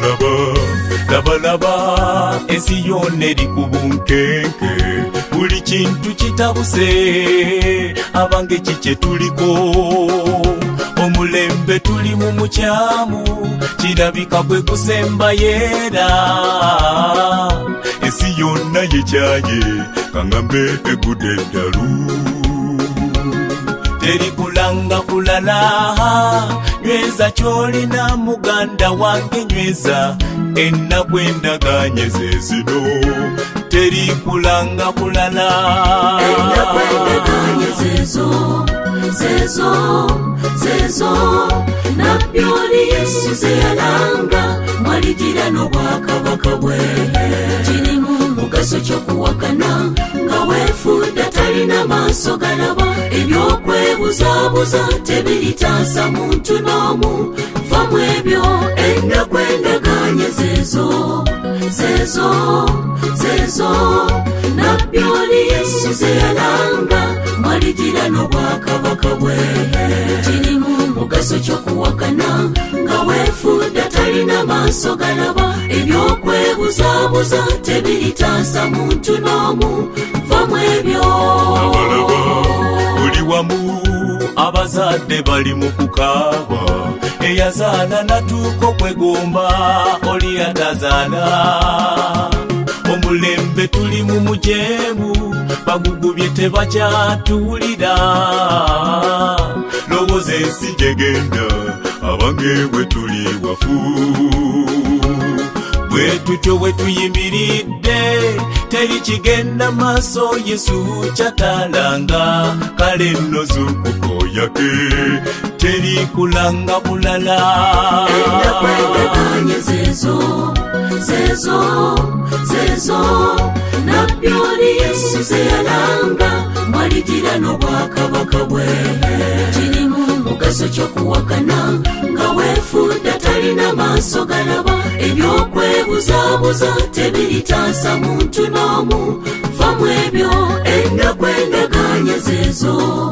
Laba ensi yonna eri ku bunkenke, buli kintu kitabuse, abange kikye tuliko, omulembe tuli mu mukyamu, kirabika gwe kusemba yeera, ensi yonna yekyaye kangambe egudde eddalu. Teri kulanga kulala, nyweza kyolina muganda wange nyweza, ennaku endaganye zezino. Teri kulanga kulala, ennaku endaganye zezo, nabyoli Yesu zeyalanga, mwaligira n'obwakabaka bwe. Kirimu mugaso ky'okuwakana, nga weefudde talina maaso galaba, eby'okwebuzaabuza tebiritaasa muntu n'omu. Vamu ebyo, ennaku endaganye zezo, nabyoli Yesu zeyalanga, mwaligira n'obwakabaka bwe. Kirimu mugaso ky'okuwakana, nga weefudde talina maaso galaba, eby'okwebuzaabuza tebiritaasa muntu n'omu. Vamu ebyo. Buli wamu abazadde bali mu kukaaba, eyazaala natuuka okwegomba, oli atazaala. Omulembe tuli mu mujeemu, bagugubye tebakyatuwulira, lowooza ensi gyegenda, abange bwe tuli wafu. Bwe tutyo bwe tuyimiridde, teri kigenda maaso, Yesu kyatalanga, kale nno zuukuko yake, teri kulanga bulala. Ennaku endaganye zezo, nabyoli Yesu zeyalanga, mwaligira n'obwakabaka bwe. Kirimu mugaso ky'okuwakana, nga weefudde talina maaso galaba, eby'okwebuzaabuza tebiritaasa muntu n'omu. Vamu ebyo, ennaku endaganye zezo,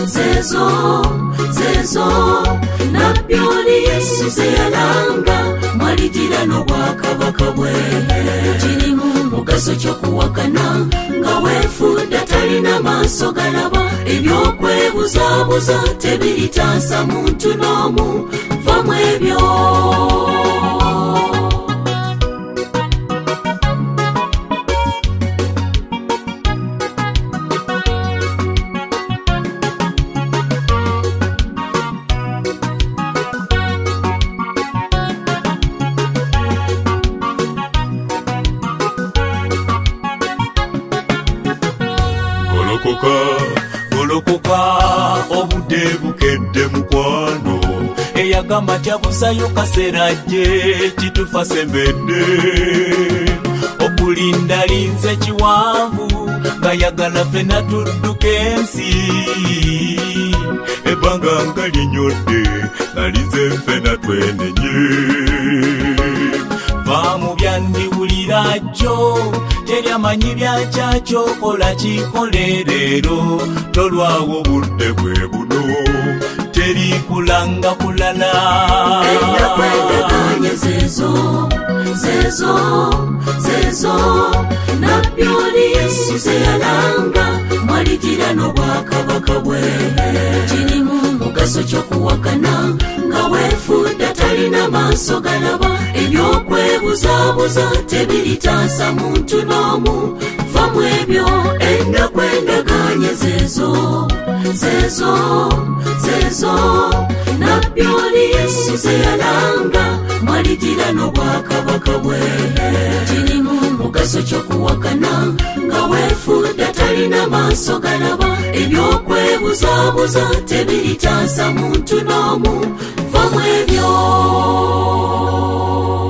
nabyoli Yesu zeyalanga, mwaligira n'obwakabaka bwe. Kirimu mugaso ky'okuwakana, nga weefudde talina maaso galaba, eby'okwebuzaabuza tebiritaasa muntu n'omu. Vamu ebyo. Golokoka obudde bukedde mukwano, eyagamba jabusayo kaseera gye kitufa sembedde. Okulinda linze kiwanvu, nga yagala ffenna tudduka ensi, ebbanga nga linyodde, nga lize ffenna twenenye. Va mu byandiwulira jjo, teri amanyi byakyakyokola kikole leero, tolwawo obudde bwe buno, teri kulanga kulala. Ennaku endaganye zezo, nabyoli Yesu zeyalanga, mwaligira n'obwakabaka bwe. Kirimu mugaso ky'okuwakana, nga weefudde talina maaso galaba, eby'okwebuzaabuza tebiritaasa muntu n'omu. Vamu ebyo, ennaku endaganye zezo, nabyoli Yesu zeyalanga, mwaligira n'obwakabaka bwe. Kirimu mugaso ky'okuwakana, nga weefudde talina maaso galaba, eby'okwebuzaabuza tebiritaasa muntu n'omu. Vamu ebyo.